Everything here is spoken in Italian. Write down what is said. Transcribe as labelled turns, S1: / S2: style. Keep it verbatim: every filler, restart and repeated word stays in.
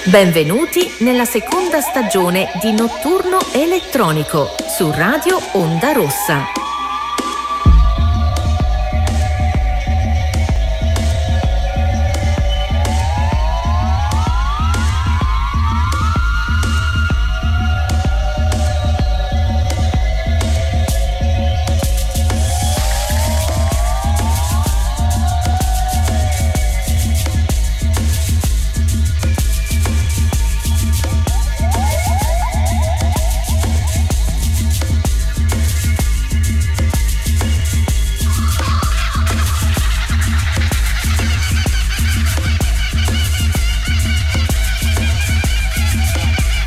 S1: Benvenuti nella seconda stagione di Notturno Elettronico su Radio Onda Rossa.